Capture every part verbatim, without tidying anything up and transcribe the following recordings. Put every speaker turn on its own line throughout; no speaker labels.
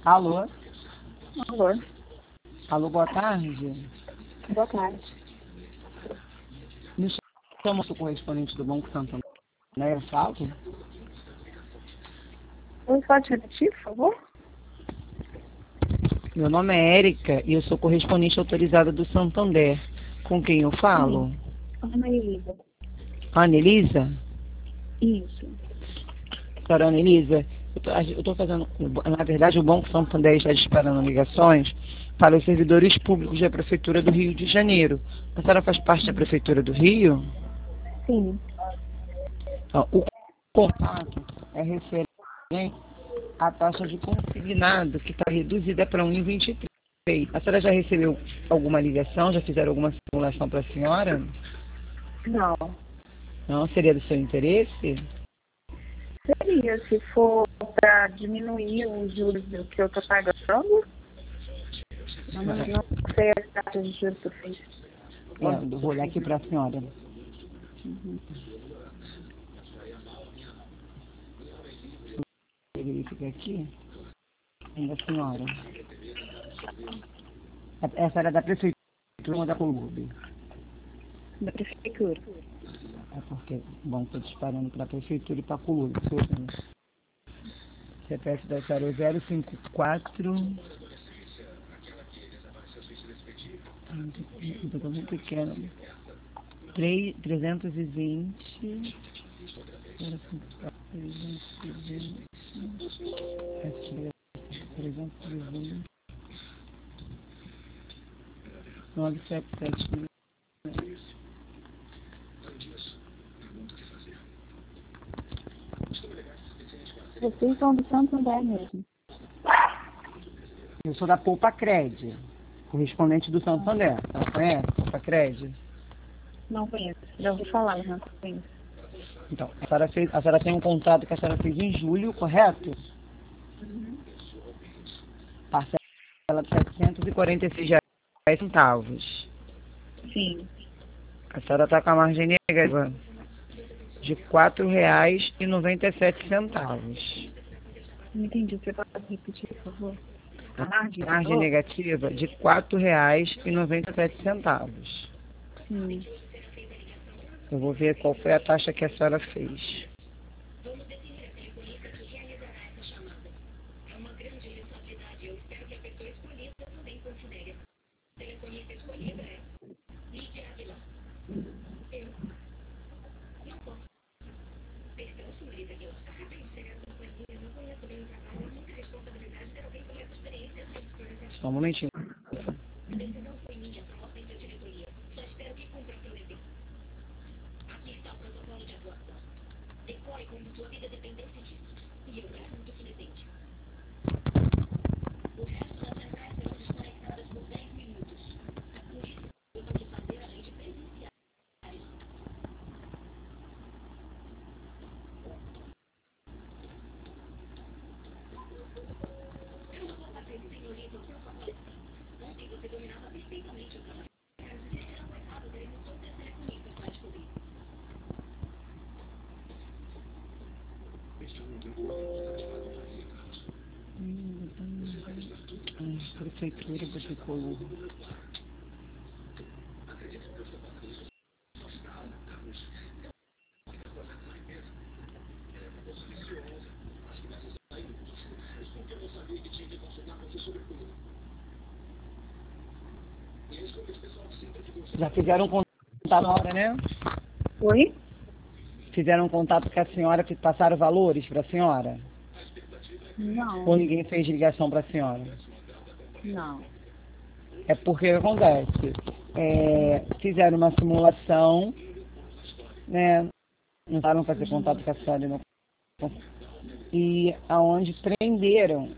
Alô?
Alô?
Alô, boa tarde.
Boa tarde.
Me chama o correspondente do Banco Santander, eu falo?
Você pode repetir, por favor?
Meu nome é Érica e eu sou correspondente autorizada do Santander. Com quem eu falo?
Ana Elisa.
Ana Elisa?
Isso.
Senhora Ana Elisa, eu estou fazendo... Na verdade, o Banco Santander está disparando ligações para os servidores públicos da Prefeitura do Rio de Janeiro. A senhora faz parte da Prefeitura do Rio?
Sim.
Então, o contato é referente à taxa de consignado, que está reduzida para um vírgula vinte e três. A senhora já recebeu alguma ligação? Já fizeram alguma simulação para a senhora?
Não.
Não? Seria do seu interesse?
Seria, se for para diminuir os juros do que eu estou pagando. Eu não, não sei as taxas de juros que eu fiz.
É, eu vou olhar aqui para a senhora.
Uhum.
Verifica aqui. Ainda a senhora. Essa era da Prefeitura ou da Colube?
Da prefeitura.
É porque, bom, estou disparando para a Prefeitura e para a Colube. C P F da senhora zero cinco quatro... Estou muito pequeno. três, trezentos e vinte... zero cinco quatro, trezentos e vinte... Aqui, trezentos e vinte... nove sete sete...
Vocês são do Santander mesmo?
Eu sou da Poupa Cred, correspondente do Santander. Ela conhece Poupa Cred?
Não conheço. Já ouvi falar, mas não conheço.
Então, a senhora, fez, a senhora tem um contrato que a senhora fez em julho, correto?
Uhum.
Parcela de setecentos e quarenta e seis reais centavos.
Sim.
A senhora está com a margem negativa de quatro reais e noventa e sete centavos.
Não entendi. Você pode repetir, por favor? A margem?
Margem
Oh,
negativa de quatro reais e noventa e sete centavos.
sim.
Eu vou ver qual foi a taxa que a senhora fez. Só um momentinho. Prefeitura de Coluna. Já fizeram um contato na hora, né?
Oi?
Fizeram um contato com a senhora, que passaram valores para a senhora?
Não.
Ou ninguém fez ligação para a senhora?
Não.
É porque acontece. É, fizeram uma simulação, né? Não estavam fazer
Uhum.
contato com a senhora e não, e aonde prenderam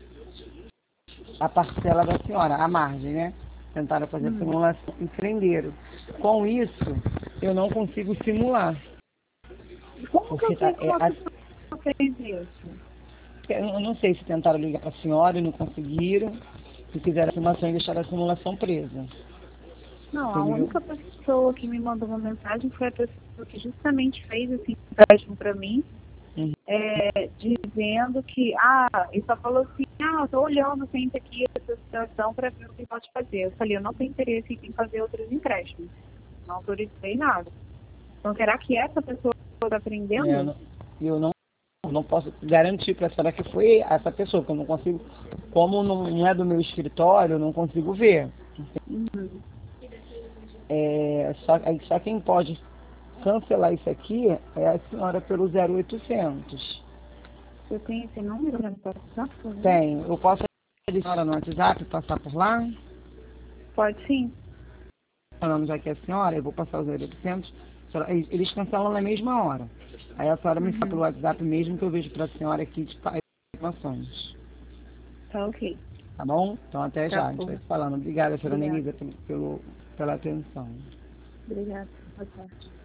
a parcela da senhora, a margem, né? Tentaram fazer a
Hum.
simulação e prenderam. Com isso, eu não consigo simular.
Como que
Porque
eu
tá,
sei
é,
como a
a,
pessoa fez isso?
eu não sei se tentaram ligar para a senhora e não conseguiram, se fizeram a simulação e deixaram a simulação presa.
Não, a
Entendeu?
única pessoa que me mandou uma mensagem foi a pessoa que justamente fez esse empréstimo para mim,
Uhum.
é, dizendo que, ah, ele só falou assim, ah, eu tô olhando sempre aqui essa situação para ver o que pode fazer. Eu falei, eu não tenho interesse em fazer outros empréstimos. Não autorizei nada. Então, será que essa pessoa está aprendendo?
É, eu não, eu não, não posso garantir para a senhora que foi essa pessoa, porque eu não consigo, como não, não é do meu escritório, eu não consigo ver.
Uhum.
É, só, aí só quem pode cancelar isso aqui é a senhora pelo zero oitocentos.
Eu tenho esse número para me passar, por favor?
Tem, eu posso pedir a senhora no WhatsApp, passar por lá?
Pode sim.
Falando já que é a senhora, eu vou passar o zero oitocentos. Senhora- eles eles cancelam na mesma hora. Aí a senhora me fala pelo
Uhum.
WhatsApp mesmo que eu vejo para a senhora aqui de informações.
Tá ok.
Tá bom? Então até
Tá
já, a gente
bom.
vai se falando. Obrigada, senhora
Obrigada.
Neguida, pelo, pelo- pela atenção.
Obrigada. Boa tarde.